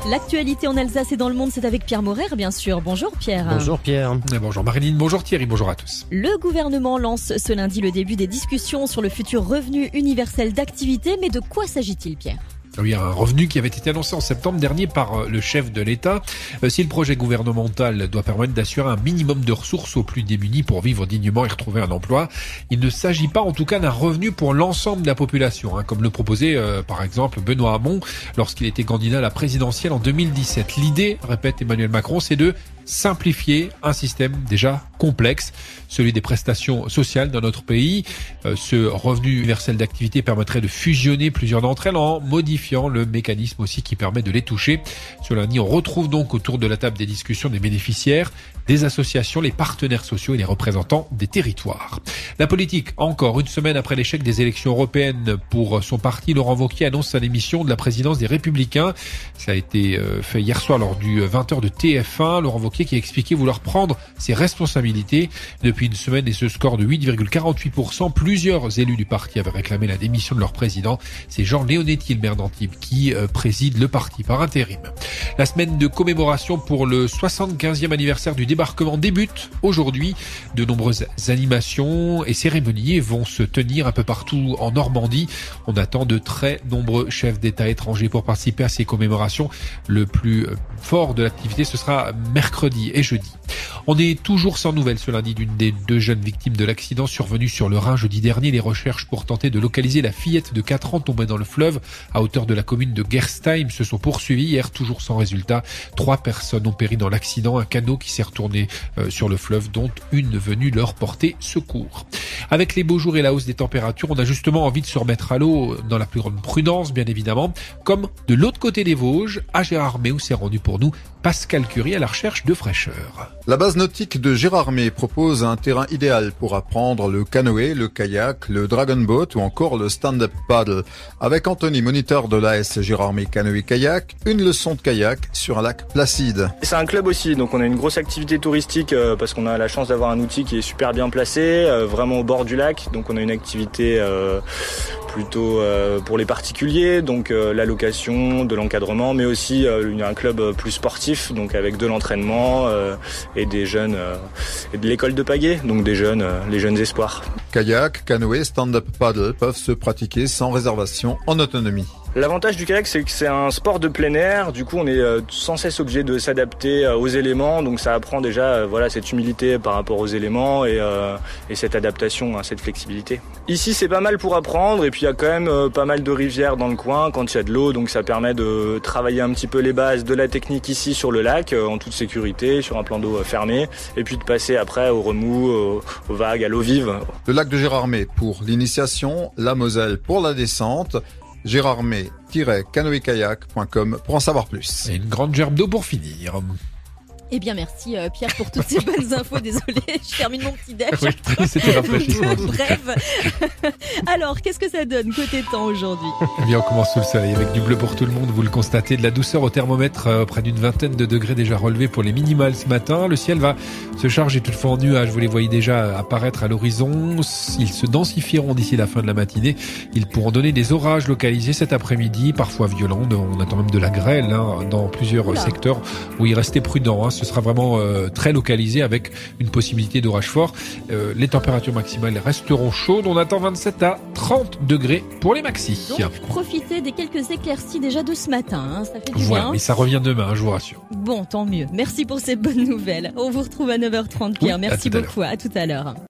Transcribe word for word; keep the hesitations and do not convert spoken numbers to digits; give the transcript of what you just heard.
L'actualité en Alsace et dans le monde, c'est avec Pierre Morer, bien sûr. Bonjour Pierre. Bonjour Pierre. Bonjour Marilyn, bonjour Thierry, bonjour à tous. Le gouvernement lance ce lundi le début des discussions sur le futur revenu universel d'activité. Mais de quoi s'agit-il, Pierre ? Oui, un revenu qui avait été annoncé en septembre dernier par le chef de l'État. Si le projet gouvernemental doit permettre d'assurer un minimum de ressources aux plus démunis pour vivre dignement et retrouver un emploi, il ne s'agit pas en tout cas d'un revenu pour l'ensemble de la population, hein, comme le proposait euh, par exemple Benoît Hamon lorsqu'il était candidat à la présidentielle en deux mille dix-sept. L'idée, répète Emmanuel Macron, c'est de simplifier un système déjà complexe, celui des prestations sociales dans notre pays. Euh, ce revenu universel d'activité permettrait de fusionner plusieurs d'entre elles en modifiant le mécanisme aussi qui permet de les toucher. Ce lundi, on retrouve donc autour de la table des discussions des bénéficiaires, des associations, les partenaires sociaux et les représentants des territoires. La politique, encore une semaine après l'échec des élections européennes pour son parti, Laurent Wauquiez annonce sa démission de la présidence des Républicains. Ça a été fait hier soir lors du vingt heures de T F un. Laurent Wauquiez qui a expliqué vouloir prendre ses responsabilités. Depuis une semaine et ce score de huit virgule quarante-huit pour cent, plusieurs élus du parti avaient réclamé la démission de leur président. C'est Jean Leonetti, le maire d'Antibes, qui euh, préside le parti par intérim. La semaine de commémoration pour le soixante-quinzième anniversaire du débarquement débute aujourd'hui. De nombreuses animations et cérémonies vont se tenir un peu partout en Normandie. On attend de très nombreux chefs d'État étrangers pour participer à ces commémorations. Le plus fort de l'activité, ce sera mercredi et jeudi. On est toujours sans nouvelles ce lundi d'une des deux jeunes victimes de l'accident survenu sur le Rhin jeudi dernier. Les recherches pour tenter de localiser la fillette de quatre ans tombée dans le fleuve à hauteur de la commune de Gerstheim se sont poursuivies hier, toujours sans résultat. Trois personnes ont péri dans l'accident, un canot qui s'est retourné euh, sur le fleuve, dont une venue leur porter secours. Avec les beaux jours et la hausse des températures, on a justement envie de se remettre à l'eau dans la plus grande prudence, bien évidemment, comme de l'autre côté des Vosges, à Gérardmer, où s'est rendu pour nous Pascal Curie à la recherche de fraîcheur. La base nautique de Gérardmer propose un terrain idéal pour apprendre le canoë, le kayak, le dragon boat ou encore le stand-up paddle. Avec Anthony, moniteur de l'A S Gérardmer Canoë Kayak, une leçon de kayak sur un lac placide. C'est un club aussi, donc on a une grosse activité touristique euh, parce qu'on a la chance d'avoir un outil qui est super bien placé, euh, vraiment au bord du lac. Donc on a une activité euh, plutôt euh, pour les particuliers, donc euh, la location, de l'encadrement, mais aussi euh, un club plus sportif, donc avec de l'entraînement euh, et des jeunes euh, et de l'école de pagaie, donc des jeunes, euh, les jeunes espoirs. Kayak, canoë, stand-up paddle peuvent se pratiquer sans réservation en autonomie. L'avantage du kayak, c'est que c'est un sport de plein air. Du coup, on est euh, sans cesse obligé de s'adapter euh, aux éléments. Donc, ça apprend déjà euh, voilà, cette humilité par rapport aux éléments et, euh, et cette adaptation, hein, cette flexibilité. Ici, c'est pas mal pour apprendre. Et puis, il y a quand même euh, pas mal de rivières dans le coin quand il y a de l'eau. Donc, ça permet de travailler un petit peu les bases de la technique ici sur le lac, euh, en toute sécurité, sur un plan d'eau euh, fermé. Et puis, de passer après au remous, aux, aux vagues, à l'eau vive. Le lac de Gérardmer pour l'initiation, la Moselle pour la descente. Gérardmer tiret canoë kayak point com pour en savoir plus. Et une grande gerbe d'eau pour finir. Eh bien, merci euh, Pierre pour toutes ces bonnes infos. Désolée, je termine mon petit déj. Oui, c'était rafraîchissant. Bref. Alors, qu'est-ce que ça donne côté temps aujourd'hui ? Eh bien, on commence sous le soleil avec du bleu pour tout le monde. Vous le constatez, de la douceur au thermomètre, euh, près d'une vingtaine de degrés déjà relevés pour les minimales ce matin. Le ciel va se charger toutefois en nuages. Vous les voyez déjà apparaître à l'horizon. Ils se densifieront d'ici la fin de la matinée. Ils pourront donner des orages localisés cet après-midi, parfois violents. On attend même de la grêle hein, dans plusieurs Oula. secteurs où il restait prudent. Hein. Ce sera vraiment euh, très localisé avec une possibilité d'orage fort. Euh, les températures maximales resteront chaudes. On attend vingt-sept à trente degrés pour les maxis. Donc, profitez des quelques éclaircies déjà de ce matin. Hein. Ça fait du voilà, bien. Mais ça revient demain, hein, je vous rassure. Bon, tant mieux. Merci pour ces bonnes nouvelles. On vous retrouve à neuf heures trente, Pierre. Oui, Merci à beaucoup. À tout à l'heure.